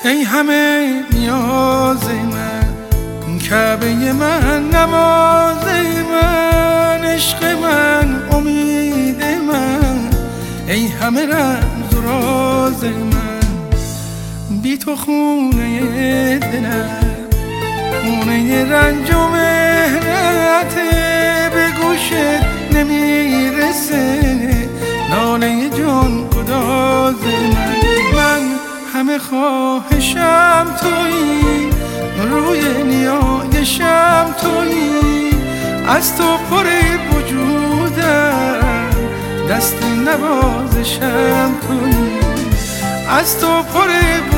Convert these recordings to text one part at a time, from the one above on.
ای همه نیاز من، کعبه من، نماز من، عشق من، امید من، ای همه رمز و راز من. بی تو خونه دلم خونه رنج و مهنته، به گوشت نمیرسه ناله جان گداز من همه خواهشم تویی، روی نیایشم تویی، از تو پر وجودم، دست نوازشم تویی، از تو پر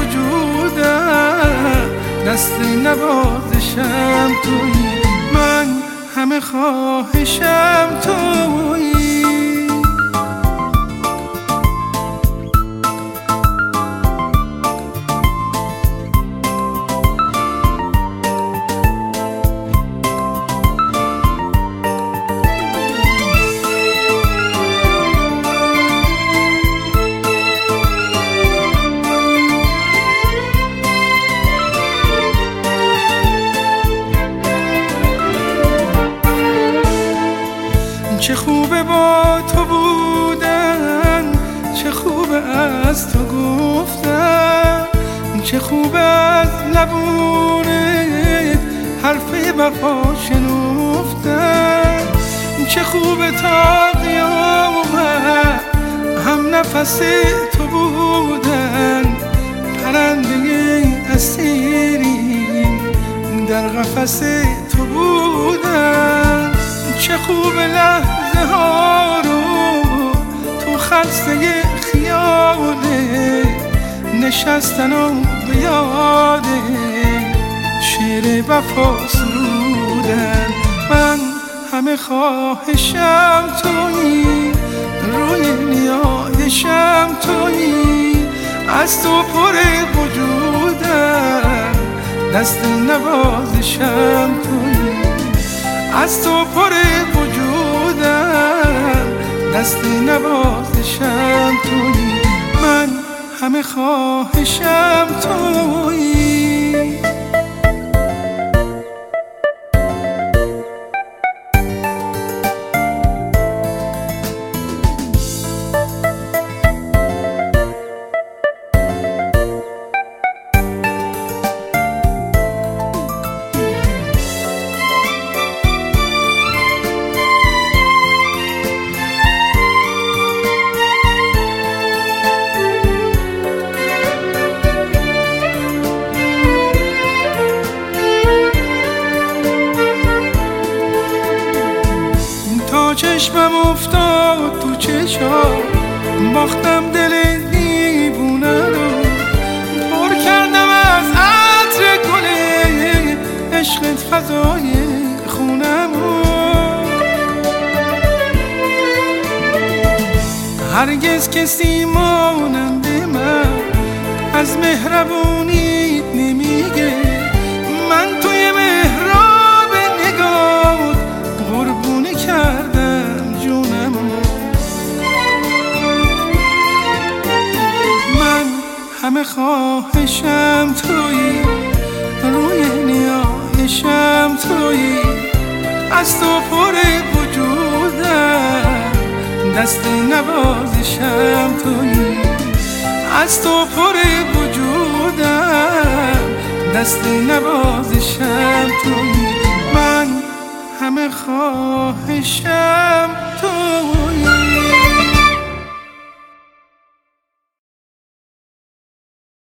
وجودم، دست نوازشم تویی. من همه خواهشم تویی. چه خوبه با تو بودن، چه خوبه از تو گفتن، چه خوبه از لبونت حرف وفا شنفتن، چه خوبه تا قیامت هم نفس تو بودن، پرنده اسیری در قفس تو بودن. چه خوب لحظه ها رو تو خلسه خیاله نشستن و به یاد شعر وفا سرودن. من همه خواهشم تویی، روی نیایشم تویی، از تو پر وجودم، دست نوازشم تویی، از تو پر وجودم، دست نوازشم تویی. من همه خواهشم تویی. چشمم افتاد تو چشام، باختم دل دیوونه رو، پر کردم از عطر گل عشقت فضای خونم رو. هرگز کسی مانند من از مهربونی نمیگه، من توی محراب نگاه قربونی کردم جونم. من همه خواهشم تویی، روی نیایشم تویی، از تو پر وجودم، دست نوازشم تویی، از تو پر وجودم، دست نوازشم تویی. من همه خواهشم تویی.